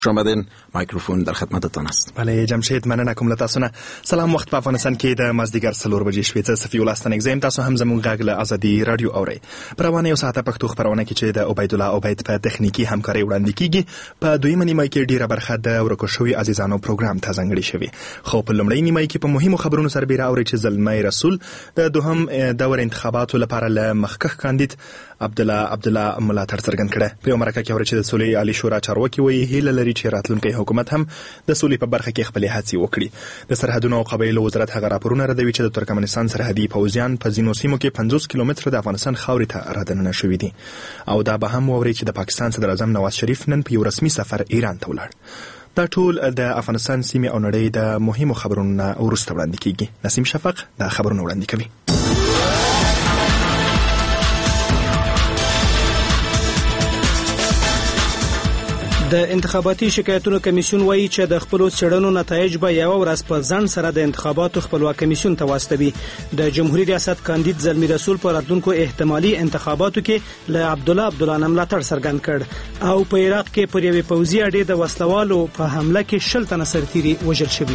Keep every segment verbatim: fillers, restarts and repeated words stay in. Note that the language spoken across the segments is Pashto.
شامدین مایکروفون در خدمتتان است. بله جمشید مننه کوم له تاسو نه. سلام، وخت په افغانستان کې د مازدیګر څلور بجې شپېته صفي ولستان اگزیم تاسو هم زموږ غږ له ازادي رادیو اورئ. په روانه یو ساعته پښتو خبرونه کې چې د عبید الله عبید په تخنیکی همکاري وړاندې کیږي، په دویمه نیمه کې ډیره برخه د ورکو شوی عزیزانو پروګرام ته ځانګړې شوی. خو په لومړۍ نیمه کې په مهمو خبرونو سره بیره اورئ چې زلمی رسول د دوهم دور انتخاباتو لپاره له مخکښ کاندید عبدالله عبدالله ملاتړ څرګند کړه. په یو مرکه کې اورئ چې د سولې عالی شورا چارواکي وایي هیله لري چې راتلونکی حکومت هم د سولې په برخه کې خپلې هڅې وکړي. د سرحدونو او قبایلو وزارت هغه راپورونه ردوي چې د ترکمنستان سرحدي پوځیان په ځینو سیمو کې پنځوس کیلومتره د افغانستان خاورې ته رادننه شوي دي. او دا به هم واوري چې د پاکستان صدر اعظم نواز شریف نن په یو رسمي سفر ایران ته ولاړ. دا ټول د افغانستان سیمې او نړۍ د مهمو خبرونو وروسته وړاندې کیږي. نسیم شفق دا خبرونه وړاندې کوي. د انتخاباتي شکایتونو کمیسیون وایي چې د خپل څېړنو نتایج به یو ورځ په ځان سره د انتخاباتو خپلواک کمیسیون ته واستوي. د جمهوریت ریاست کاندید زلمی رسول په راتلونکو احتمالي انتخاباتو کې له عبدالله عبدالله ملاتړ څرګند کړ او په عراق کې پر یوې پوځي اډې د وسلوالو په حمله کې شل تنه سرتیري وژل شوي.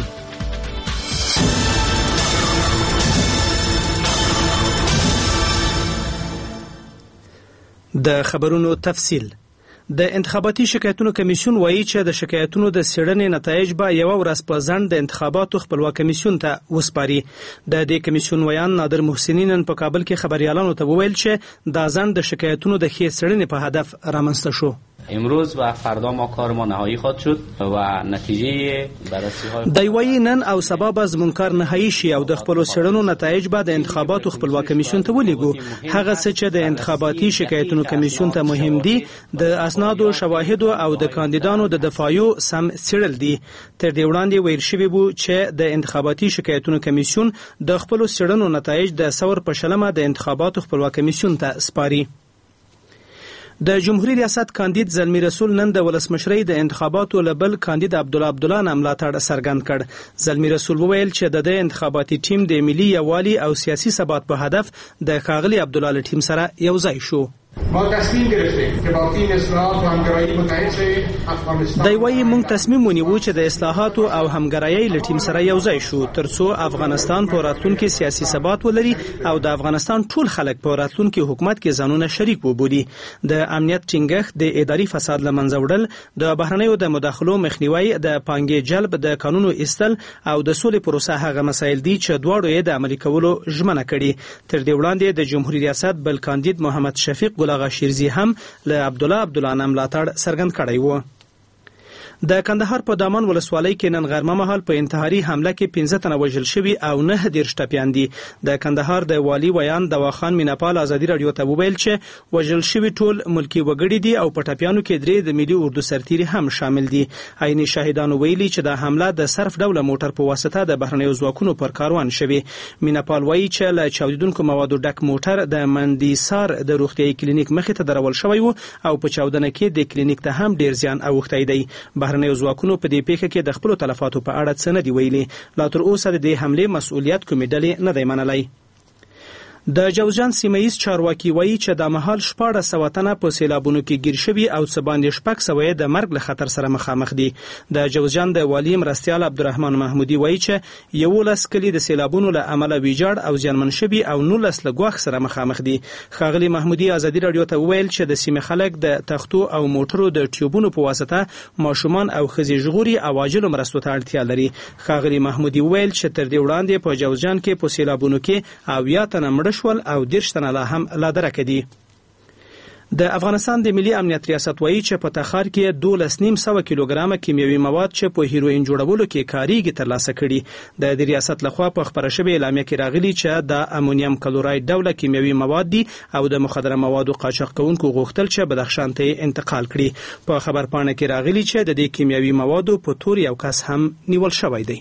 د خبرونو تفصیل. د انتخاباتي شکایتونو کمیسیون وایي چې د شکایتونو د څېړنې نتایج به یو ورځ په ځنډ د انتخاباتو خپلواک کمیسیون ته وسپاري. د دې کمیسیون ویان نادر محسنی نن په کابل کې خبريالانو ته وویل چې دا ځنډ د شکایتونو د ښې څېړنې په هدف رامنځته شو. امروز و فردا ما کار ما نهایی خواهد شد و نتیجه بررسی های دی وایي نن او سبا به زموږ کار نهایی شي او د خپلو څېړنو نتایج به د انتخاباتو خپلواک کمیسیون ته ولیږو. هغه څه چې د انتخاباتي شکایتونو کمیسیون ته مهم دي د اسنادو، شواهدو او د کاندیدانو د دفاعیو سم څېړل دي. تر دې وړاندې ویل شوي وو چې د انتخاباتي شکایتونو کمیسیون د خپلو څېړنو نتایج د ثور په شلمه د انتخاباتو خپلواک کمیسیون ته سپاري. د جمهوریت ریاست کاندید زلمی رسول نن د ولسمشرۍ د انتخاباتو لبل کاندید عبدالله عبدالله نه ملاتړ څرګند کړ. زلمی رسول وویل چې د دې انتخاباتي ټیم د ملي یووالي او سیاسي ثبات په هدف د ښاغلي عبدالله له ټیم سره یو ځای شو. ما تصمیم گرفتیم که با تیم اصلاحات و همکاری متحد شویم افغانستان. دی وایي موږ تصمیم ونیوو چې د اصلاحاتو او همکارۍ له ټیم سره یو ځای شو ترڅو افغانستان په راتلونکي سیاسي ثبات ولري او د افغانستان ټول خلک په راتلونکي حکومت کې ځانونه شریک وبولي. د امنیت ټینګښت، د اداري فساد له منځه وړل، د بهرنیو د مداخلو مخنیوي، د پانګې جلب، د قانونو ایستل او د سولې پروسه هغه مسایل دي چې دواړو یې د عملي کولو ژمنه کړې. تر دې وړاندې د جمهوریت ریاست بل کاندید محمد شفیق ګل شیرزی هم له عبدالله عبدالله نه ملاتړ څرګند کړی و. د کندهار په دامان ولسوالۍ کې نن غرمه مهال په انتحاري حمله کې پنځه تنه وژل شوي او نه دېرش ټپیان دي. د کندهار د والي ویان دواخان میناپال ازادي راډیو ته وویل چې وژل شوي ټول ملکي وګړي دي او په ټپیانو کې درې د ملي اردو سرتیري هم شامل دي. عیني شاهدانو ویلي چې د حمله د صرف ډوله موټر په واسطه د بهرنیو ځواکونو پر کاروان شوي. میناپال وایي چې له چاودیدونکو موادو ډک موټر د مندیسار د روغتیايي کلینیک مخې ته درول شوی و او په چاودنه کې د کلینیک ته هم ډیر زیان اوښتی دی. بهرنیو ځواکونو په دې پیښه کې د خپلو تلفاتو په اړه څه نه دی ویلي. لا تر اوسه د دې حملې مسؤلیت کومې ډلې نه دی منلی. د جوزجان سیمهیز چارواکي وایي چې د مهال شپاړس سوه تنه په سیلابونو کې ګیر شوي او څه باندې شپږ سوه یې د مرګ له خطر سره مخامخ دي. د جوزجان د والي مرستیال عبدالرحمن محمودي وایي چې یولس کلي د سیلابونو له امله ویجاړ او زیانمن شوي او نولس له ګواښ سره مخامخ دي. ښاغلي محمودي ازادي راډیو ته وویل چې د سیمې خلک د تختو او موټرو د ټیوبونو په واسطه ماشومان او ښځې ژغوري او عاجلو مرستو ته اړتیا لري. ښاغلي محمودي وویل چې تر دې وړاندې په جوزجان کې په سیلابونو کې اویا تنه مړه شول او دېرش تنه لا هم لا درکه دي. د افغانستان د ملي امنیت ریاست وایي چې په تخار کې دولس نیم سوه کیلوګرامه کیمیاوي مواد چې په هیروین جوړولو کې کاریږي ترلاسه کړي. د دې ریاست لخوا په خبره شوې اعلامیه کې راغلي چې د امونیم کلوراید ډوله کیمیاوي مواد دي او د مخدره موادو قاچاق کوونکو غوښتل چې بدخشان ته انتقال کړي. په خبرپاڼه کې راغلي چې د دې کیمیاوي موادو په تور یو کس هم نیول شوی دی.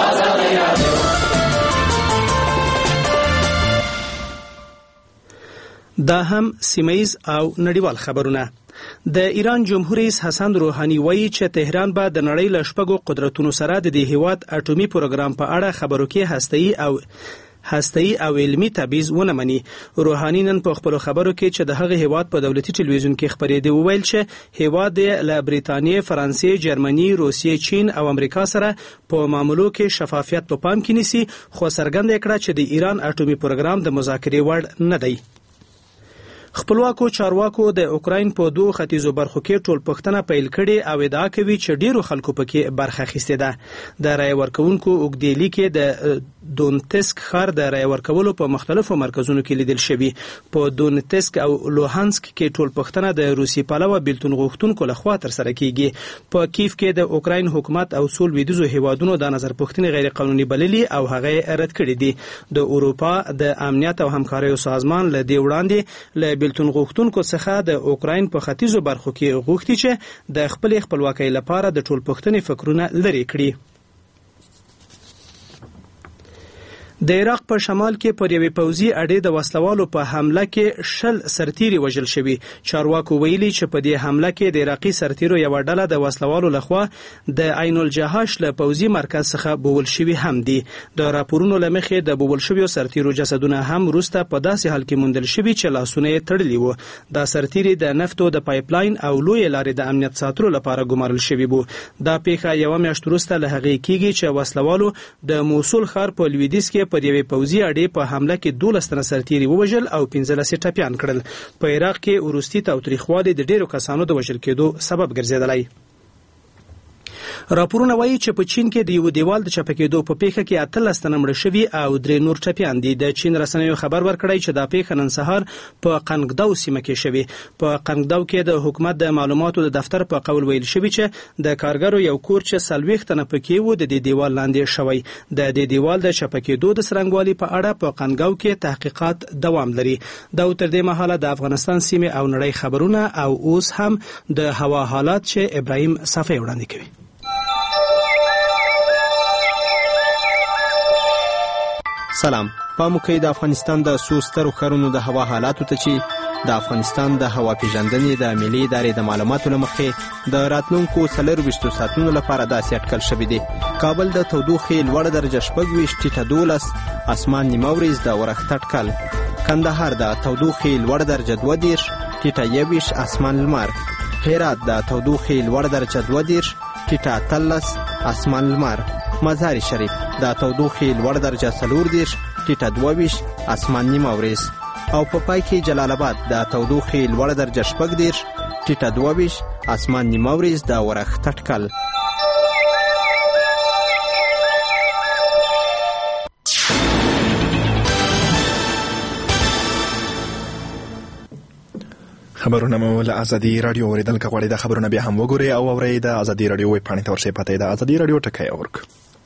دا هم سیمهیز او نړیوال خبرونه. د ایران جمهور رئیس حسن روحانی وایي چې تهران به د نړۍ له شپږو قدرتونو سره د دې هیواد اټومي پروګرام په اړه خبرو کې هسته‌ای او هسته‌ای او علمي تبعیض ونه مني. روحاني نن په خپل خبرو کې چې د هغه هیواد په دولتي ټلویزیون کې خبرېده وویل چې هیواد له بریتانیې، فرانسې، جرمني، روسیې، چین او امریکا سره په معاملو کې شفافیت په پام کې نیسي، خو څرګنده کړه چې د ایران اټومي پروګرام د مذاکرې وړ نه دی. خپلواکو چارواکو د اوکراین په دوه ختیځو برخو کې ټول پښتنه پیل کړي او ادعا کوي چې ډیرو خلکو پکې برخه اخیستې ده. د رای ورکوونکو اوګدېلی کې د دونتسک ښار د رای ورکولو په مختلفو مرکزونو کې لیدل شوی. په دونتسک او لوهانسک کې ټول پښتنه د روسي پلوه بیلتون غوښتونکو لخوا تر سره کیږي. په کیف کې د اوکراین حکومت او سول لویدیځو هیوادونو د نظر پوښتنې غیر قانوني بللي او هغه رد کړې دي. د اروپا د امنیت او همکاریو سازمان له دې وړاندې له بیلتون غوښتونکو څخه د اوکراین په ختیځو برخو کې غوښتي چې د خپل خپلواکۍ لپاره د ټول پښتنې فکرونه لري کړي. د عراق په شمال کې پر یوې پوځي اډې د وسلوالو په حمله کې شل سرتیري وژل شوي. چارواکو ویلي چې په دې حمله کې د عراقي سرتیرو یوه ډله د وسلوالو لخوا د عین الجهاش له پوځي مرکز څخه بوول شوي هم دي. د راپورونو له مخې د بوول شویو سرتیرو جسدونه هم وروسته په داسې حال کې موندل شوي چې لاسونه یې تړلي وو. دا سرتیري د نفتو د پایپلاین او لوی لارې د امنیت ساتلو لپاره ګمارل شوي وو. دا پیښه یوه میاشت وروسته له هغې کیږي چې وسلوالو د موصل ښار په لویدیځ کې پر یوې پوځي اډې په حمله کې دولس تنه سرتیري ووژل او پنځلس یې ټپیان کړل. په عراق کې وروستي تاوتریخوالی د ډیرو کسانو د وژل کېدو سبب ګرځېدلی. راپورونه وایي چې په چین کې د یو دیوال د چپه کېدو په پیښه کې اتلس تنه مړه شوي او درې نور ټپیان دي. د چین رسنیو خبر ورکړی چې دا پیښه نن سهار په قنګداو سیمه کې شوې. په قنګداو کې د حکومت د معلوماتو د دفتر په قول ویل شوي چې د کارګرو یو کور چې څلوېښت تنه پکې وو د دې دیوال لاندې شوی. د دې دیوال د چپه کېدو د څرنګوالي په اړه په قنګداو کې تحقیقات دوام لري. دا تر دې مهاله د افغانستان سیمې او نړۍ خبرونه او اوس هم د هوا حالات چې ابراهیم صفی وړاندې کوي. سلام. پام وکړئ د افغانستان د څو سترو ښارونو د هوا حالاتو ته چې د افغانستان د هوا پیژندنې د ملي ادارې د معلوماتو له مخې د راتلونکو څلرویشتو ساعتونو لپاره داسې اټکل شوي دي. کابل د تودوخې لوړه درجه شپږ ویشت، ټیټه دولس، اسمان نیمه ورځ د ورښت اټکل. کندهار د تودوخې لوړه درجه دوه دېرش، ټیټه یوویشت، اسمان لمر. هرات د تودوخې لوړه درجه دوه دېرش، ټیټه اتلس، اسمان لمر. مزار شریف د تودوخې لوړه درجه څلور دېرش، ټیټه دوه ویشت، اسمان نیمه ورځ. او په پای کې جلال آباد د تودوخې لوړه درجه شپږ دېرش، ټیټه دوه ویشت، اسمان نیمه ورځ د ورښت اټکل. خبرونه مو له ازادي رادیو اوریدل کغواړي. د خبرونه بیا هم وګورئ او اورئ د ازادي رادیو ویب پاڼې ته ورشئ. پته د ازادي رادیو ټکی اورک.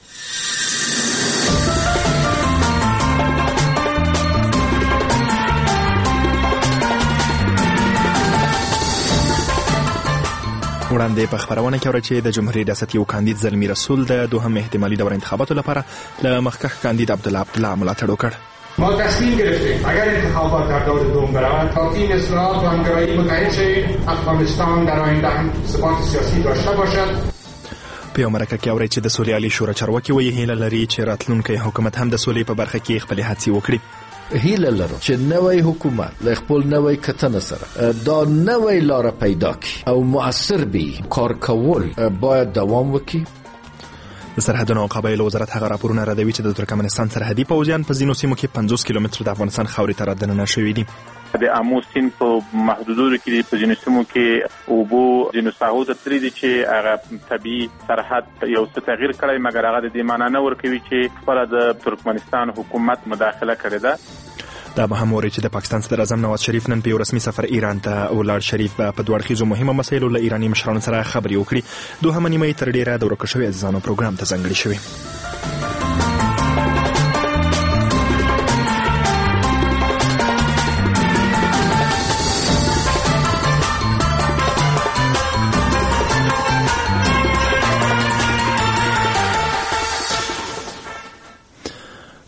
وړاندې په خبرونه کې اورئ چې د جمهوریت ریاست یو کاندید زلمی رسول د دوهم احتمالي دور انتخاباتو لپاره له مخکښ کاندید عبدالله عبدالله ملاتړ وکړ. ما تصمیم گرفتیم اگر انتخابات در دور دوم برود تا این اصلاحات و همگرایی متحد شویم افغانستان در آینده هم ثبات سیاسی داشته باشد. په یو مرکه کې اورئ چې د سولې عالي شورا چارواکي وایي هیله لري چې راتلونکی حکومت هم د سولې په برخه کې خپلې هڅې وکړي. هیله لرو چې نوی حکومت له خپل نوی کتنه سره دا نوی لار پیدا کړي او مؤثر بي. کار کول باید دوام وکړي. د سرحدونو او قبایلو وزارت هغه راپورونه ردوي چې د ترکمنستان سرحدي پوځیان په ځینو سیمو کې پنځوس کیلومتره د افغانستان خاورې ته رادننه شوي دي. د امو سیند په محدودو کې په ځینو سیمو کې اوبو ځینو ساحو ته تللي دي چې هغه طبیعي سرحد یو څه تغییر کړی، مګر هغه د دې معنا نه ورکوي چې خپله د ترکمنستان حکومت مداخله کړې ده. دا به هم وری چې د پاکستان صدر اعظم نواز شریف نن په یو رسمي سفر ایران ته ولاړ. شریف په دوه اړخیزو مهمه مسایلو له ایراني مشرانو سره خبرې وکړي. دوهمه نیمه تر ډیره د ورکه شوي عزیزانو پروګرام ته ځانګړې شوې.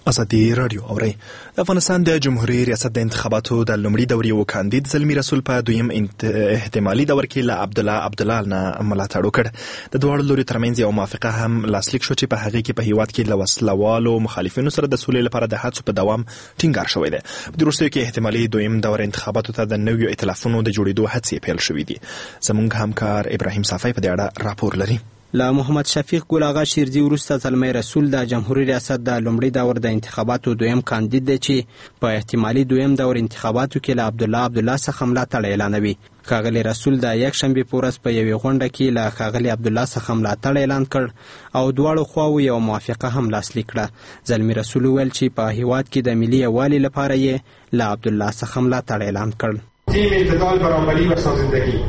ازادي رادیو اوري. د افغانستان د جمهوریت ریاست د انتخاباتو د لومړي دورې و کاندید زلمی رسول په دویم احتمالي دور کې له عبد الله عبد الله نه ملاتړ وکړ. د دوه لوري ترمنځ یو موافقه هم لاسلیک شو چې په هغه کې په هیواد کې له وسلوالو مخالفینو سره د سولې لپاره د هڅو په دوام ټینګار شوی دی. په وروستیو کې احتمالي دویم دور انتخاباتو ته د نویو ائتلافونو د جوړېدو هڅې پیل شوې دي. زموږ همکار ابراهیم صافی په دې اړه راپور لري. له محمد شفیق ګل آغا شیرزي وروسته زلمی رسول د جمهوریت ریاست د لومړي دور د انتخاباتو دویم کاندید دی چې په احتمالي دویم دور انتخاباتو کې له عبد الله عبد الله څخه ملاتړ اعلانوي. ښاغلی رسول د یک شنبې په ورځ په یوې غونډه کې له ښاغلي عبد الله څخه ملاتړ اعلان کړ او دواړو خواوو یو موافقه هم لاسلیک کړه. زلمی رسول وویل چې په هیواد کې د ملي یووالي لپاره یې له عبد الله څخه ملاتړ اعلان کړ. تیم اعتدال برابری و سازندگی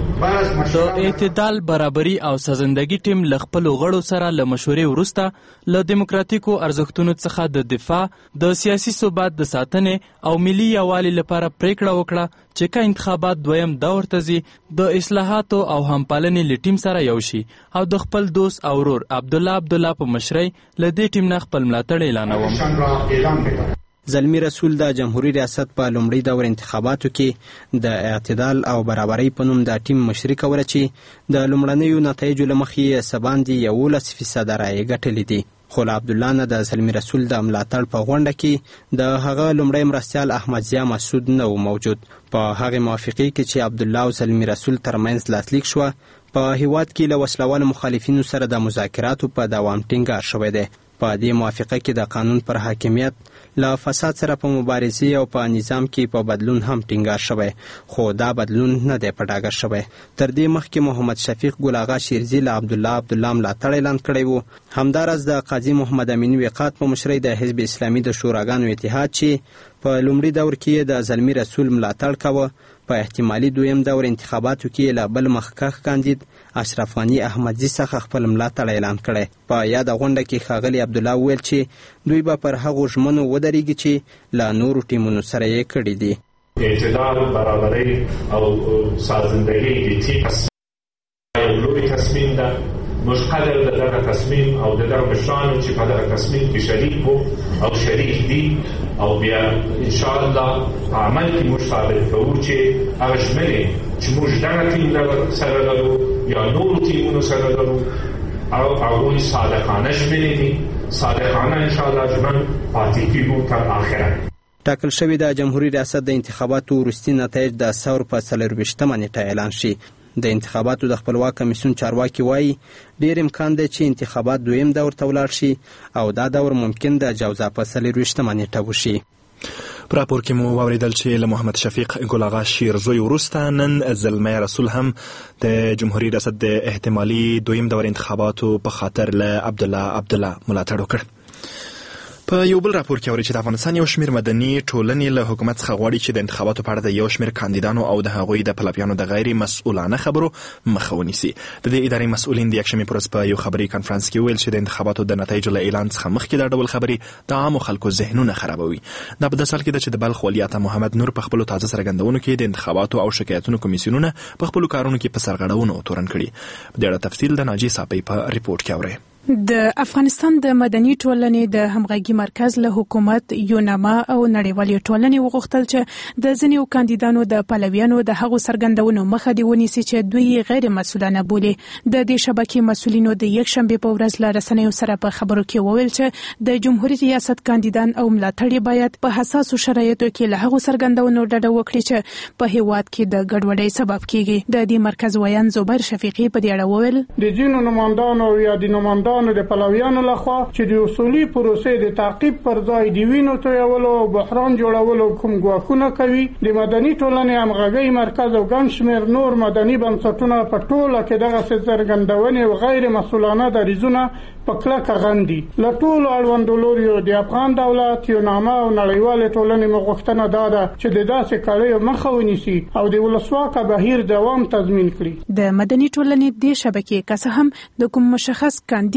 د اعتدال برابری او سازندگی ټیم له خپلو غړو سره له مشورې وروسته له دیموکراتیکو ارزښتونو څخه د دفاع د سیاسي ثبات د ساتنې او ملي یووالي لپاره پریکړه وکړه چې که انتخابات دویم دور ته ځي د اصلاحاتو او همپالنې له ټیم سره یو شي او د خپل دوست او ورور عبد الله عبد الله په مشرۍ له دې ټیم نه خپل ملاتړ اعلانوم. زلمی رسول د جمهوریت ریاست په لومړي دور انتخاباتو کې د اعتدال او برابرۍ په نوم د ټیم مشري کوله چې د لومړنیو نتایجو له مخې یې څه باندې یولس فیصده رایې ګټلې دي. خو له عبدالله نه د زلمی رسول د ملاتړ په غونډه کې د هغه لومړی مرستیال احمد ضیا مسعود نه و موجود. په هغې موافقې کې چې عبدالله او زلمی رسول ترمنځ لاسلیک شوه په هیواد کې له وسلوالو مخالفینو سره د مذاکراتو په دوام ټینګار شوی دی. په دې موافقه کې د قانون پر حاکمیت له فساد سره په مبارزې او په نظام کې په بدلون هم ټینګار شوی، خو دا بدلون نه دی په ډاګه شوی. تر دې مخکې محمد شفیق ګل آغا شیرزي له عبدالله عبدالله ملاتړ اعلان کړی و. همداراز د قاضي محمد امین وقات په مشرۍ د حزب اسلامي د شوراګانو اتحاد چې په لومړي دور کې د زلمی رسول ملاتړ کاوه، په احتمالي دویم دور انتخاباتو کې له بل مخکښ کاندید اشرف غني احمدزي څخه خپل ملاتړ اعلان کړی. په یاده غونډه کې ښاغلي عبدالله وویل چې دوی به پر هغو ژمنو ودرېږي چې له نورو ټیمونو سره یې کړي دي. اعتدال، برابرۍ او سازندگی د ټیم یو لوی تصمیم ده. موږ قدر د دغه تصمیم او د دغه مشرانو چې په دغه تصمیم کې شریک وو او شریک دي، او بیا انشاءالله په عمل کې موږ ثابت کوو چې هغه ژمنې چې موږ دغه ټیم سره لرو یا نورو ټیمونو سره لرو او هغوی صادقانه ژمنې دي، صادقانه انشاءالله ژمن پاتې کېږو تر آخره. ټاکل شوی د جمهوریت ریاست د انتخاباتو وروستي نتایج د ثور په څلرویشتمه نیټه اعلان شي. د انتخاباتو د خپلواک کمیسیون چارواکي وایي ډېر امکان دی چې انتخابات دویم دور ته ولاړ شي او دا دور ممکن د جوزا په څلرویشتمه نیټه وشي. په راپور کې مو واورېدل چې له محمد شفیق ګل آغا شیرزوی وروسته نن زلمی رسول هم د جمهوریت ریاست د احتمالي دویم دور انتخاباتو په خاطر له عبدالله عبدالله ملاتړ وکړ. په یو بل راپور کې اوري چې د افغانستان یو شمېر مدني ټولنې له حکومت څخه غواړي چې د انتخاباتو په اړه د یو شمېر کاندیدانو او د هغوی د پلویانو د غیر مسؤلانه خبرو مخه ونیسي. د دې ادارې مسؤلین د یکشنبې په ورځ په یو خبري کنفرانس کې ویل چې د انتخاباتو د نتایجو له اعلان څخه مخکې دا ډول خبرې د عامو خلکو ذهنونه خرابوي. دا په داسې حال کې ده چې د بلخ ولي عطا محمد نور په خپلو تازه څرګندونو کې د انتخاباتو او شکایتونو کمیسیونونه په خپلو کارونو کې په سرغړونو تورن کړي. په دې اړه تفصیل د ناجي صاحب په ریپورت کې اورئ. د افغانستان د مدني ټولنې د همغږي مرکز له حکومت، یوناما او نړیوالې ټولنې وغوښتل چې د ځینو کاندیدانو د پلویانو د هغو څرګندونو مخه دې ونیسي چې دوی غیر مسؤلانه بولي. د دې شبکې مسؤلینو د یکشنبې په ورځ له رسنیو سره په خبرو کې وویل چې د جمهوریت ریاست کاندیدان او ملاتړي باید په حساسو شرایطو کې له هغو څرګندونو ډډه وکړي چې په هیواد کې د ګډوډۍ سبب کیږي. د دې مرکز ویان زبیر شفیقي په دې اړه وویل د ځینو نمایندانو یا د نمایندانو د پلویانو لخوا چې د اصولي پروسې د تعقیب پر ځای د وینو تویولو او بحران جوړولو کوم ګواښونه کوي. د مدني ټولنې همغږي مرکز او ګڼ شمېر نور مدني بنسټونه په ټوله کې دغسې څرګندونې او غیر مسؤلانه دریځونه په کلکه غندي. له ټولو اړوندو لوریو د افغان دولت، یوناما او نړیوالې ټولنې مو غوښتنه دا ده چې د داسې کړیو مخه ونیسي او د ولسواکه بهیر دوام تضمین کړي. د مدني ټولنې دې شبکې که څه هم د کوم مشخص کاندید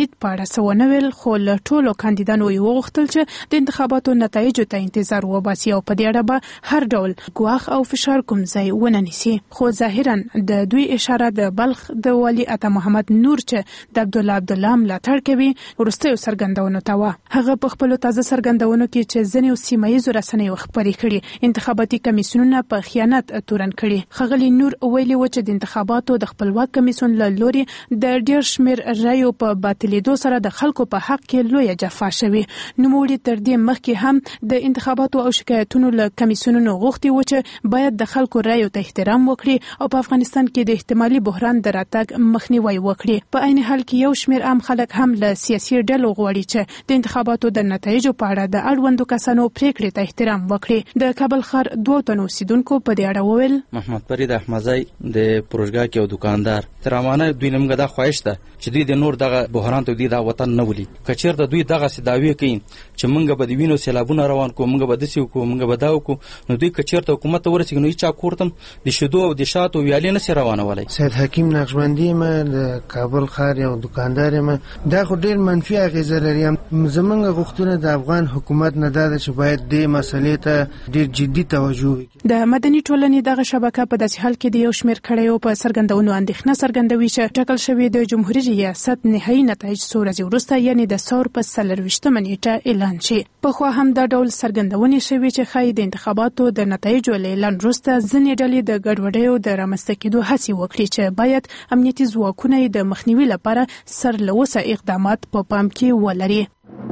کاندید په اړه څه ونه ویل، خو له ټولو کاندیدانو یې وغوښتل چې د انتخاباتو نتایجو ته انتظار وباسي او په دې اړه به هر ډول ګواښ او فشار کوم ځای ونه نیسي. خو ظاهرا د دوی اشاره د بلخ د والي عطا محمد نور چې د عبدالله عبدالله ملاتړ کوي وروستیو څرګندونو ته وه. هغه په خپلو تازه څرګندونو کې چې ځینې سیمه ییزو رسنیو خپرې کړي انتخاباتي کمیسیونونه په خیانت تورن کړي. ښاغلي نور ویلي و چې د انتخاباتو د خپلواک کمیسیون له لوري د ډېر شمېر رایو په باطلېدو سره د خلکو په حق کې لویه جفا شوې. نوموړي تر دې مخکې هم د انتخاباتو او شکایتونو له کمیسیونونو غوښتي و چې باید د خلکو رایو ته احترام وکړي او په افغانستان کې د احتمالي بحران د راتګ مخنیوی وکړي. په عین حال کې یو شمېر عام خلک هم له سیاسي ډلو غواړي چې د انتخاباتو د نتایجو په اړه د اړوندو کسانو پریکړې ته احترام وکړي. د کابل ښار دوه تنو اوسیدونکو په دې اړه وویل: محمد فرید احمدزی د پروژګا کې یو دکاندار ترامانه دوی نمګه دا خواهش ده چې دوی د نور دغه بحران ته دوی دا وطن نه ولي. کچیر د دوی دغه سداوی کوي چې مونږ به د وینو سیلابونه روان کو، مونږ به د سیو کو، مونږ به دا وکړو، نو دوی کچیر ته حکومت ورسېږي نو چا کورتم د شدو او د شاتو ویالې نه سي روانولای. سید حکیم نقشبندی ما د کابل ښار یو دکاندار ما دا خو ډیر منفي اغیزه لري. زمونږ غوښتنه د افغان حکومت نه ده چې باید دې مسلې ته ډیر جدي توجه وکړي. د مدني ټولنې دغه شبکه په داسې حال کې د یو شمېر کړیو په څرګندونو اندېښنه څرګندوي چې ټاکل شوی د جمهوریت ریاست نهایي نتایج څو ورځې وروسته یعنې د ثور په څلرویشتمه نیټه اعلان شي. پخوا هم دا ډول څرګندونې شوې چې ښایي د انتخاباتو د نتایجو له اعلان وروسته ځینې ډلې د ګډوډیو د رامنځته کېدو هڅې وکړي چې باید امنیتي ځواکونه یې د مخنیوي لپاره سرلوسه اقدامات په پام کې ولري.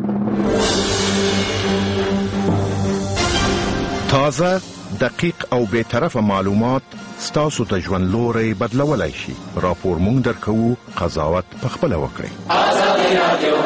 تازه، دقیق او بی‌طرفه معلومات ستاسو ته ژوند لوري بدلولای شي. راپور مونږ درکوو، قضاوت پخپله وکړئ. ازادي رادیو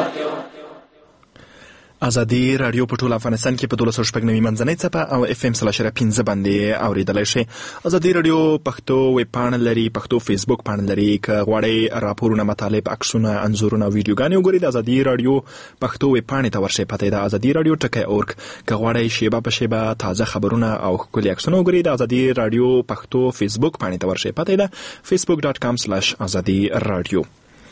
ازادي رادیو په ټول افغانستان کې په دولس سوه شپږ نوي منځنۍ څپه او اف ام سل اشاره پنځه باندې اوریدلای شئ. ازادي رادیو پښتو ویب پاڼه لري، پښتو فیسبوک پاڼه لري. که غواړئ راپورونه، مطالب، عکسونه، انځورونه، ویډیوګانې وګورئ د ازادي رادیو پښتو ویب پاڼې ته ورشئ. پته ده ازادي رادیو ټکی اورګ. که غواړئ شیبه په شیبه تازه خبرونه او ښکلي عکسونه وګورئ د ازادي رادیو پښتو فیسبوک پاڼې ته ورشئ. پته ده facebook dot com slash ازادي رادیو.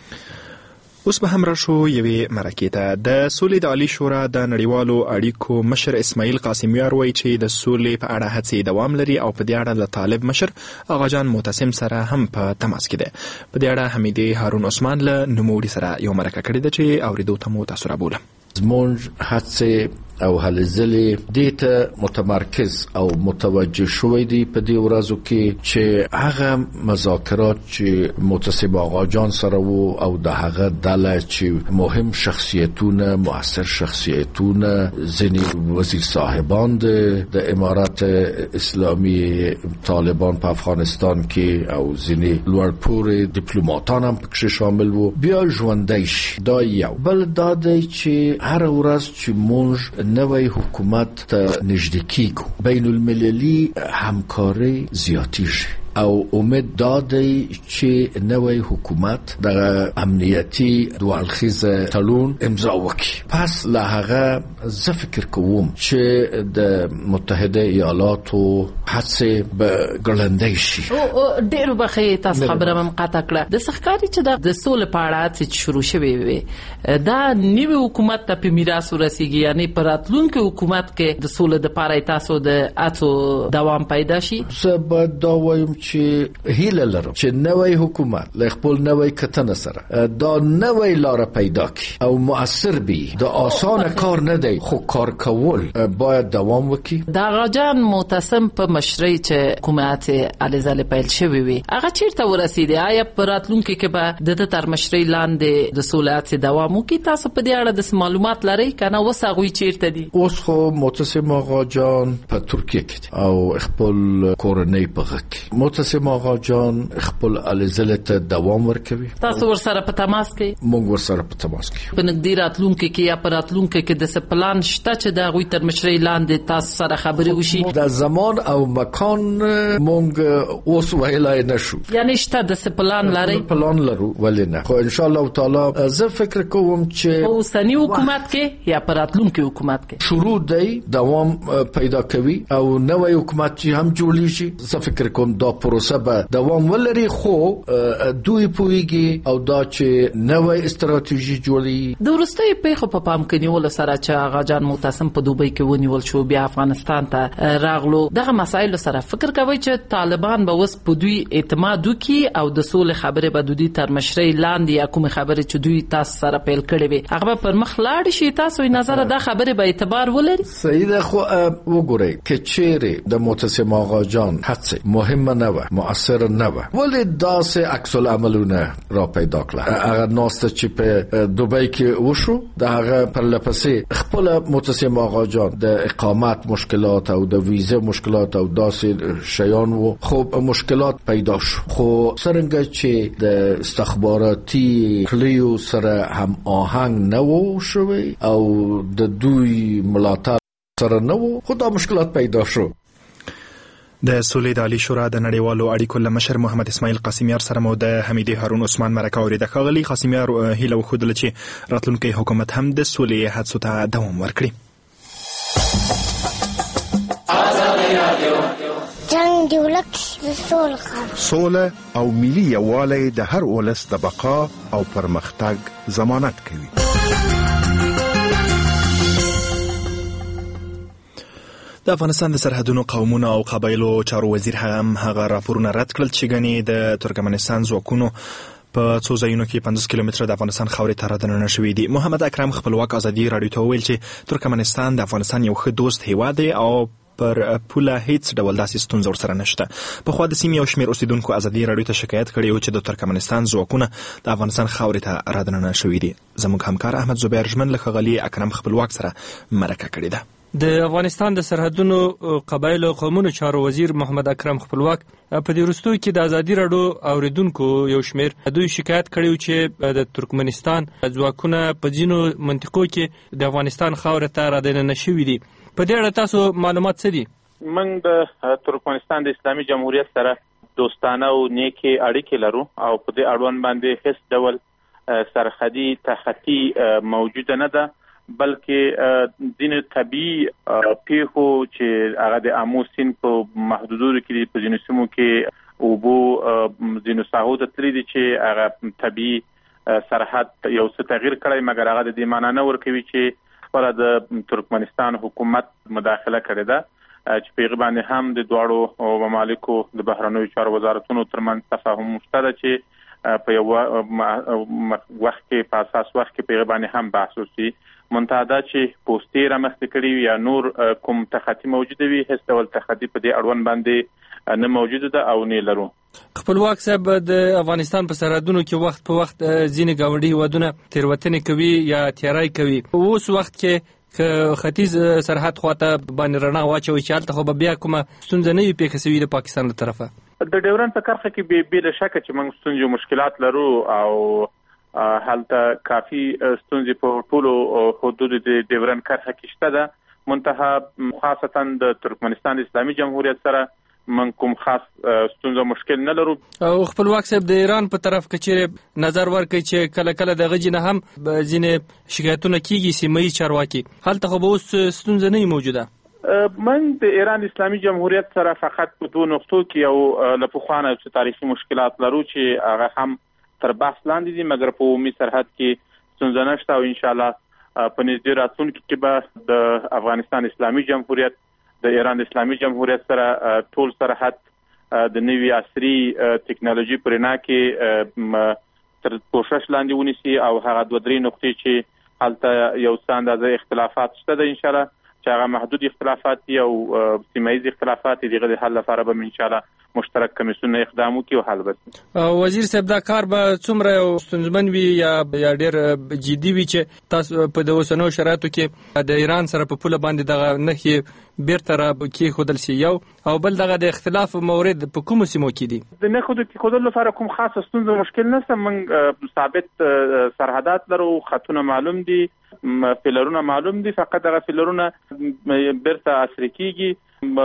اوس به هم راشو یوې مرکې ته. د سولې د عالی شورا د نړیوالو اړیکو مشر اسماعیل قاسمیار وایي چې د سولې په اړه هڅې دوام لري او په دې اړه له طالب مشر آغاجان معتصم سره هم په تماس کې ده. په دې اړه حمیدې هارون عثمان له نوموړي سره یو مرکه کړې ده چې اوریدو ته مو تاسو رابولم. زمونږ هڅې او هلې ځلې دې ته متمرکز او متوجه شوی دي په دې ورځو کې چې هغه مذاکرات چې معتصم آقا جان سره وو او د هغه ډله چې مهم شخصیتونه، مؤثر شخصیتونه، ځینې وزیر صاحبان د امارات اسلامی طالبان په افغانستان کې او ځینې لوړپوړي ډیپلوماټان هم پکې شامل وو، بیا ژوندی شي. دا یو. بل دا دی چې هر ورځ چې مونږ نوی حکومت ته نږدې کیږو، بین المللي همکاري زیاتیږي او امید دادی چې نوی حکومت د امنیتی دوالخیزه تړون امضا وکړي. پس له هغه زه فکر کوم چې د متحده ایالاتو هڅې به ګړندۍ شي. او ډېر بخې تاسو خبره مم قطع کړه. د سخکاري چې د سولې په اړه چې شروع شوی وي دا نیو حکومت ته په میراث ورسیږي، یعنی پر راتلونکي حکومت کې د سولې د پاره تاسو د اتو دوام پیدا شي. زه به دا وایم چې هیله لرم چې نوی حکومت له خپل نوی کتنه سره دا نوی لار پیدا کړي او مؤثر بي. د آسان کار نه دی، خو کار کول باید دوام وکړي. د آغاجان معتصم په مشرۍ چې حکومت علیزاله پیل شوی وي هغه چیرته ورسیدي؟ آیا په راتلونکي کې به د تر مشرۍ لاندې د سولات دوام وکړي؟ تاسو په دې اړه د معلومات لرئ کنه؟ وسغوي چیرته دي؟ اوس خو معتصم آقا جان په ترکیه کې او خپل کورنۍ په غک. معتصم آقا جان خپل علیزاله ته دوام ورکوي. تاسو ورسره په تماس کې؟ مونږ ورسره په تماس کې. په نږدې راتلونکي کې یا په راتلونکي کې د پلان شته چې د غوي تر مشرۍ لاندې تاسو سره خبرې وشي؟ د زمان او مکان مونږ اوس ویلای نشو. یعنی شته د پلان لري؟ پلان لرو ولې نه. خو ان شاء الله تعالی زه فکر کوم چې اوسنی حکومت کې یا په راتلونکي حکومت کې شروع دی دوام پیدا کوي او نوې حکومت چې هم جوړیږي زه فکر کوم دا پروسه به دوام ولري، خو دوی پويږي او دا چې نوې استراتیژي جوړي. د وروستي پیښو په پام کې نیول سره چې آغا جان معتصم په دوبۍ کې ونیول شو، بیا افغانستان ته راغلو، دغه مسایل سره فکر کوي چې طالبان به وس په دوی اعتماد وکړي او د سولې خبرې به دوی تر مشرۍ لاندې یا کوم خبرې چې دوی تاسو سره پیل کړې وي هغه پر مخ لاړ شي؟ تاسو نظر دا خبرې به اعتبار ولري؟ صحیح ده، خو وګورئ که چیرې د معتصم آغا جان هڅه مهمه نه و، مؤثر نه و، ولې داسې عکس العملونه را پیدا کړه؟ هغه ناسته چې په دوبۍ کې وشو د هغه پر لپسې خپل معتصم آغا جان د اقامت مشکلات او د ویزه مشکلات او داسې شیان وو، خب مشکلات پیدا شو. خو څنګه چې د استخباراتي کلیو سره هم آهنګ نه وو شوی او د دوی ملاتړ سره نه وو، خو دا مشکلات پیدا شو. د سولې د عالی شورا د نړیوالو اړیکو لمشر محمد اسماعیل قاسمیار سره مو د حمیدې هارون عثمان مرکه اورېده. ښاغلي قاسمیار هیله وښودله چې راتلونکی حکومت هم د سولې هڅو ته دوام ورکړي. جنگ دی ولک سول خام سوله او ملي یووالی د هر ولس د بقا او پرمختګ ضمانت کوي. د افغانستان د سرحدونو قومونو او قبایلو چارو وزیر هم هغه راپورونه رد کړل چې ګنې د ترکمنستان ځواکونو په څو ځایونو کې پنځوس کیلومتره د افغانستان خاورې ته رادننه شوي دي. محمد اکرم خپلواک ازادي راډیو ته وویل چې ترکمنستان د افغانستان یو ښه دوست هیواد دی او پر پوله هیڅ ډول داسې ستونزه ورسره نشته. پخوا د سیمې یو شمېر اوسیدونکو ازادي راډیو ته شکایت کړی و چې د ترکمنستان ځواکونه د افغانستان خاورې ته رادننه شوي دي. زموږ همکار احمد زبیر ژمن له ښاغلي اکرم خپلواک سره مرکه کړې ده. د افغانستان د سرحدونو قبایلو قومونو چارو وزیر محمد اکرم خپلواک په دې وروستیو کې د ازادي راډیو اوریدونکو یو شمېر دوی شکایت کړی چې د ترکمنستان ځواکونه په ځینو منطقو کې د افغانستان خاورې ته رادننه شوي دي. په دې اړه تاسو معلومات څه دي؟ موږ د ترکمنستان د اسلامي جمهوریت سره دوستانه او نیکې اړیکې لرو او په دې اړوند باندې هیڅ ډول سرحدي تخطي موجوده نه ده، بلکې ځینې طبیعي پیښو چې هغه د آمو سیند په محدودو کې په ځینو سیمو کې اوبو ځینو ساحو ته تللي دي چې هغه طبیعي سرحد یو څه تغییر کړی، مګر هغه د دې معنا نه ورکوي چې خپله د ترکمنستان حکومت مداخله کړې ده، چې په هغې باندې هم د دواړو ممالکو د بهرنیو چارو وزارتونو ترمنځ تفاهم شته ده چې په یو وخت کې په اساس وخت کې په هغې باندې هم بحث وشي. منتها دا چې پوستې رامخته کړي یا نور کوم تخطي موجوده وي، هیڅ ډول تخطي په دې اړوند باندې نه موجوده ده او نه لرو. خپلواک صاحب، د افغانستان په سرحدونو کې وخت په وخت ځینې ګاونډي هیوادونه تېروتنې کوي یا تیاری کوي. اوس وخت کې که ختیځ سرحد خواته باندې رڼا واچوي چې هلته خو به بیا کومه ستونزه نه وي پیښه سوي د پاکستان له طرفه؟ د ډیورنډ په کرښه کې بې له شکه چې موږ ستونزې مشکلات لرو او هلته کافي ستونزې په ټولو حدودو د ډیورنډ کرښه کې شته ده، منتها خاصتا د ترکمنستان اسلامي جمهوریت سره من کوم خاص ستونزه مشکل نه لرو. او خپلواک صاحب، د ایران په طرف کې چې نظر ورکړي چې کله کله د غږی نه هم ځینې شکایتونه کیږي سیمه ییز چارواکي، هلته خو به اوس ستونزه نه موجوده. من د ایران اسلامي جمهوریت سره فقط په دوه نقطو کې یو له پخوانه څه تاریخي مشکلات لرو چې هغه هم تر بحث لاندې دي، مګر په عمومي سرحد کې ستونزه نشته او انشاءالله په نږدې راتلونکي کې به د افغانستان اسلامي جمهوریت د ایران اسلامي جمهوریت سره ټول سرحد د نوي عصري ټکنالوژي په رڼا کې تر کوشش لاندې ونیسي او هغه دوه درې نقطې چې هلته یو څه اندازه اختلافات شته ده انشاءالله چې هغه محدود اختلافات دي او سیمه ییز اختلافات دي، دغه د حل لپاره به انشاءالله مشترک کمیسیون اقدام وکړي او حل وکړي. وزیر صاحب، دا کار به څومره ستونزمن وي یا یا ډېر جدي وي چې تاسو په د اوسنیو شرایطو کې د ایران سره په پوله باندې دغه نښې بیرته را کېښودل شي؟ یو او بل دغه د اختلاف مورد په کومو سیمو کې دي؟ د نښو د کېښودلو لپاره کوم خاصه ستونزه مشکل نشته. موږ ثابت سرحدات لرو، خطونه معلوم دي، فیلرونه معلوم دي، فقط دغه فیلرونه بیرته عصري کېږي.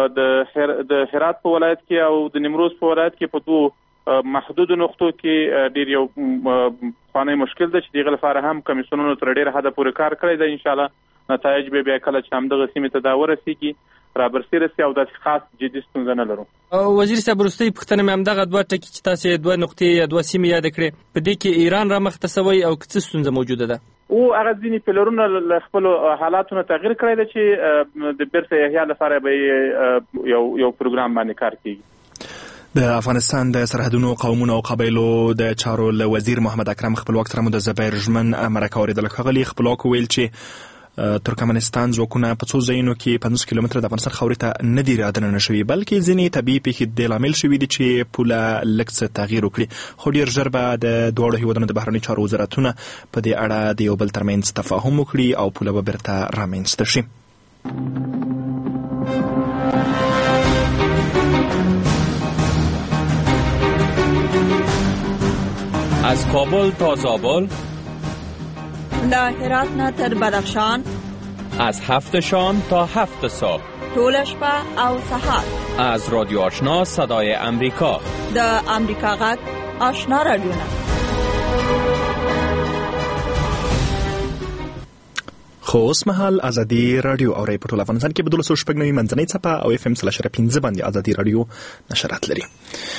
د هرات په ولایت کې او د نیمروز په ولایت کې په دوه محدودو نقطو کې ډېر یو خوانی مشکل ده چې دغه لپاره هم کمیسیونونو تر ډېره حده پورې کار کړی دی. انشاءالله نتایج به بیا کله چې همدغه سیمې ته دا ورسېږي رابرسیره سي او د خاص جدي ستونزه نه لرو. وزیر صاحب وروستۍ پوښتنه مې همدغه دوه ټکي چې تاسې دوه نقطې یا دوه سیمې یاد کړې په دې کې ایران را مخته سوی او څه ستونزه موجوده ده؟ او هغه ځینې پلرونه له خپل حالاتونو تغییر کړی دی چې د بیرته احیا لپاره به یو یو پروګرام باندې کار کوي. د افغانستان د سرحدونو قومونو او قبایلو د چارو له وزیر محمد اکرم خپلواک سره مو د زبیر ژمن مرکه اوریدل. ښاغلي خپلواک ویل چې ترکمنستان ځواکونه په څو ځایونو کې پنځوس کیلومتره د افغانستان خاورې ته نه دي رادننه شوي، بلکې ځینې طبیعي پیښې د لامل شوي دي چې پوله لږ څه تغییر وکړي. خو ډېر ژر به د دواړو هیوادونو د بهرنیو چارو وزارتونه په دې اړه د یو بل ترمنځ تفاهم وکړي او پوله به بیرته رامنځته شي. از کابل تا زابل، له هرات نه تر بدخشان، از هفت شام تا هفت صبح، طول شپه او سحر، از رادیو آشنا صدای امریکا، د امریکا غږ آشنا رادیو. خو اوس مهال ازادي رادیو اوري په ټول افغانستان کې په دولس سوه شپږ نوي منځنۍ څپه او اف ام سل اشاره پنځه باندې ازادي رادیو نشرات لري.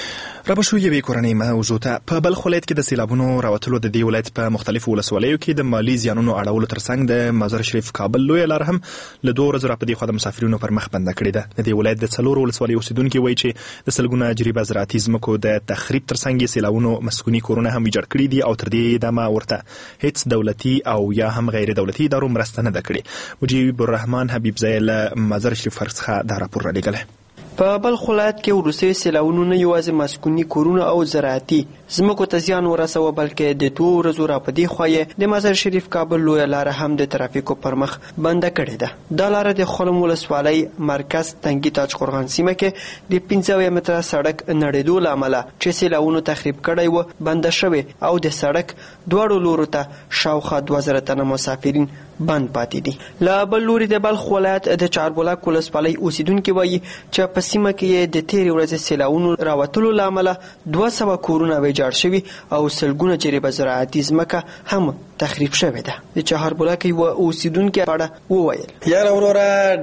را به شو یوې کورنۍ موضوع ته. په بلخ ولایت کې د سیلابونو راوتلو د دې ولایت په مختلفو ولسوالیو کې د مالي زیانونو اړولو ترڅنګ د مزار شریف کابل لویه لار هم له دوه ورځو راپدې خوا د مسافرینو پر مخ بنده کړې ده. د دې ولایت د څلورو ولسوالیو اوسیدونکي وایي چې د سلګونه جریبه زراعتي ځمکو د تخریب ترڅنګ یې سیلابونو مسکوني کورونه هم ویجاړ کړي دي او تر دې دمه ورته هیڅ دولتي او یا هم غیر دولتي ادارو مرسته نه ده کړې. مجيب الرحمن حبیبزی له مزار شریف څخه دا راپور رالیږلی. په بلخ ولایت کې وروستي سیلابونو نه یوازې مسکوني کورونه او زراعتي ځمکو ته زیان ورسوه، بلکې د دوه ورځو راپدې خوا یې د مزار شریف کابل لویه لاره هم د ترافیکو پر مخ بنده کړې ده. دا لاره د خلم ولسوالۍ مرکز تنګي تاج قرغان سیمه کې د پنځه اویا متره سړک نړېدو له امله چې سیلابونو تخریب کړی و بنده شوې او د سړک دواړو لورو ته شاوخوا دوه زره تنه مسافرین بند پاتې دي. له بل لوري د بلخ ولایت د چاربلاک ولسوالۍ اوسیدونکي وایي چې په سیمه کې د تیرې ورځې سیلابونو راوتلو له امله دوه سوه کورونه ویجاړ شوي او سلګونه جریبه زراعتي ځمکه هم تخریب شوې ده. د چهاربلاک یوه اوسیدونکي په اړه وویل: یاره وروره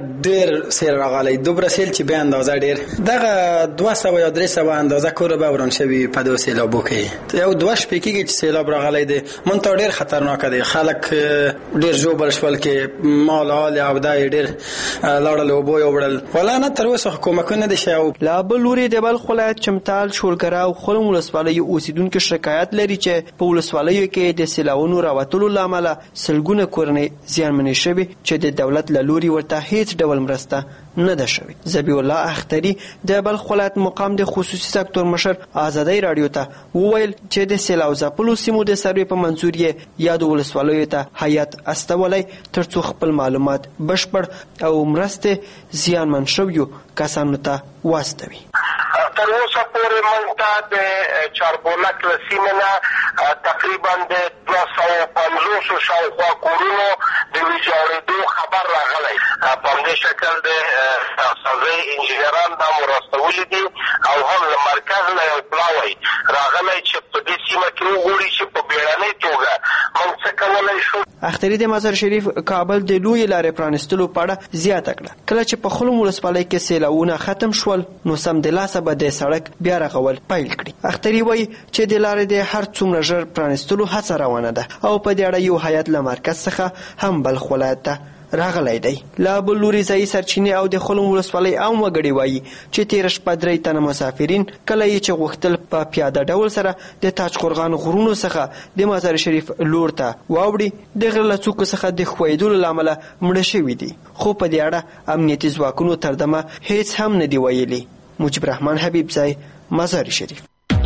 ډېر سیل راغلی، دومره سیل چې بې اندازه ډېر، دغه دوه سوه یا درې سوه اندازه کوره به وران شوي په دغو سیلابو کې. یو دوه شپې کېږي چې سیلاب راغلی دی، من ته ډېر خطرناکه دی. خلک ډېر ژوبل شول کې مال حال او دا یې ډېر لاړل اوبو یې وړل. ولا نه تر اوسه کومکونه دي شوي. له بل لوري د بلخ ولایت چمتال، شولګره او خلم ولسوالیو اوسیدونکي شکایت لري چې په ولسوالیو کې د سیلابونو راوتلو له امله سلګونه کورنۍ زیانمنې شوي چې د دولت له لوري ورته هیڅ ډول مرسته نه ده شوې. ذبیح الله اختري د بلخ ولایت مقام د خصوصي سکتور مشر ازادۍ رادیو ته وویل چې د سیلاب ځپلو سیمو د سروې په منظور یې یادو ولسوالیو ته هیات استولی ترڅو خپل معلومات بشپړ او مرستې زیانمن شویو کسانو ته واستوي. تر اوسه پورې موږ ته د چاربلاک له سیمې نه تقریبا د دوه سوه پنځوسو شاوخوا کورونو د ویجاړېدو خبر راغلی. په همدې شکل د سازۍ انجینران دا مرستولي دي او هم له مرکز نه یو پلاوی راغلی چې په دې سیمه کې وګوري چې په بیړنۍ توګه موږ څه کولی شو. اختري د مزار شریف کابل د لویې لارې پرانیستلو په اړه زیاته کړه. کله چې په خلم ولسوالۍ کې سیلابونه ختم شول نو سمدلاسه به د سړک بیا رغول پیل کړي. اختري وایي چې د لارې د هر څومره ژر پرانیستلو هڅه روانه ده او په دې اړه یو هیات له مرکز څخه هم بلخ ولایت ته راغلی دی. لا بل لوري ځایي سرچینې او د خلم ولسوالۍ عام وګړي وایي چې تېره شپه درې تنه مسافرین کله یې چې غوښتل په پیاده ډول سره د تاج قرغان غرونو څخه د مزار شریف لور ته واوړي د غره له څوکو څخه د ښویېدلو له امله مړه شوي دي، خو په دې اړه امنیتي ځواکونو تر دمه هیڅ هم نه دي ویلي. مجيب الرحمن حبیبزی، مزار شریف.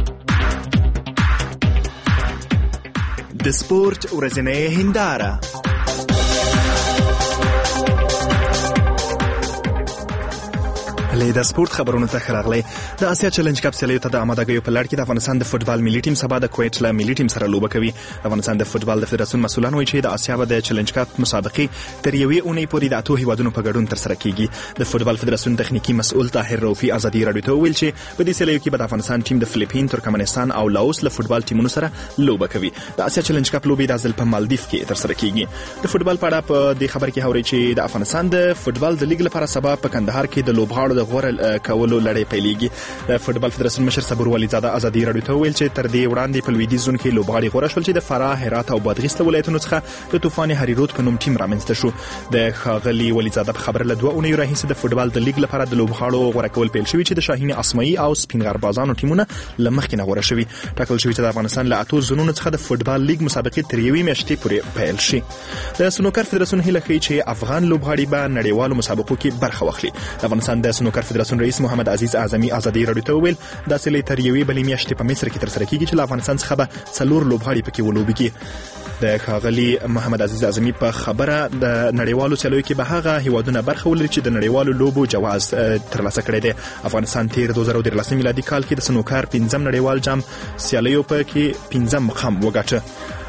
د سپورت ورځنۍ هنداره. له د سپورت خبرونو ته راغلی. د اسیا چیلنج کپ سیالیو ته د آمادګیو په لړ کې د افغانستان د فوتبال ملي ټیم سبا د کویت له ملي ټیم سره لوبه کوي. د افغانستان د فوتبال د فدراسیون مسؤلان وایي چې د اسیا د چیلنج کپ مسابقې تر یوې اونۍ پورې د اتو هیوادونو په ګډون ترسره کیږي. د فوتبال فدراسیون تخنیکی مسؤل طاهر روفي ازادي رادیو ته ویل چې په دې سیالیو کې به د افغانستان ټیم د فلیپین، ترکمنستان او لاوس له فوتبال ټیمونو سره لوبه کوي. د اسیا چیلنج کپ لوبې د ځل په مالدیف کې ترسره کیږي. د فوتبال په اړه په دې خبر کې هوري چې د افغانستان د فوتبال د لیګ لپاره سبا په کندهار کې د لوبغاړو د غوړه کولو لړۍ پیلېږي. د فوتبال فدراسیون مشر صبور ولیزاده ازادي رادیو ته ویل چې تر دې وړاندې په لویدیځ زون کې لوبغاړي غوړه شول چې د فراه، هرات او بادغیس ولایتونو څخه د طوفان هری رود په نوم ټیم رامنځته شو. د ښاغلي ولیزاده په خبره له دوه اونیو راهیسې د فوتبال د لیګ لپاره د لوبغاړو غوړه کول پیل شوی چې د شاهین اسماعي او سپین غربازانو ټیمونه له مخکې نه غوړه شوي. ټاکل شوی چې د افغانستان له اتو زونونو څخه د فوتبال لیګ مسابقې تر یوې میاشتې پورې پیل شي. د سنوکر فدراسیون هیله کوي چې افغان لوبغاړي به نړیوالو مسابقو کې برخه واخلي. د افغانستان د سنوکر فدراسیون رئیس محمد عزیز اعظمي ازادي رادیو ته ویل دا سیالي تر یوې بلې میاشتې په مصر کې ترسره کیږي چې له افغانستان څخه به څلور لوبغاړي پکې ولوبېږي. د ښاغلي محمد عزیز اعظمي په خبره د نړیوالو سیالیو کې به هغه هیوادونه برخه ولري چې د نړیوالو لوبو جواز ترلاسه کړی دی. افغانستان تیر دوه زره دیارلس میلادي کال کې د سنوکر پنځم نړیوال جام سیالیو په کې پنځم مقام وګاټه.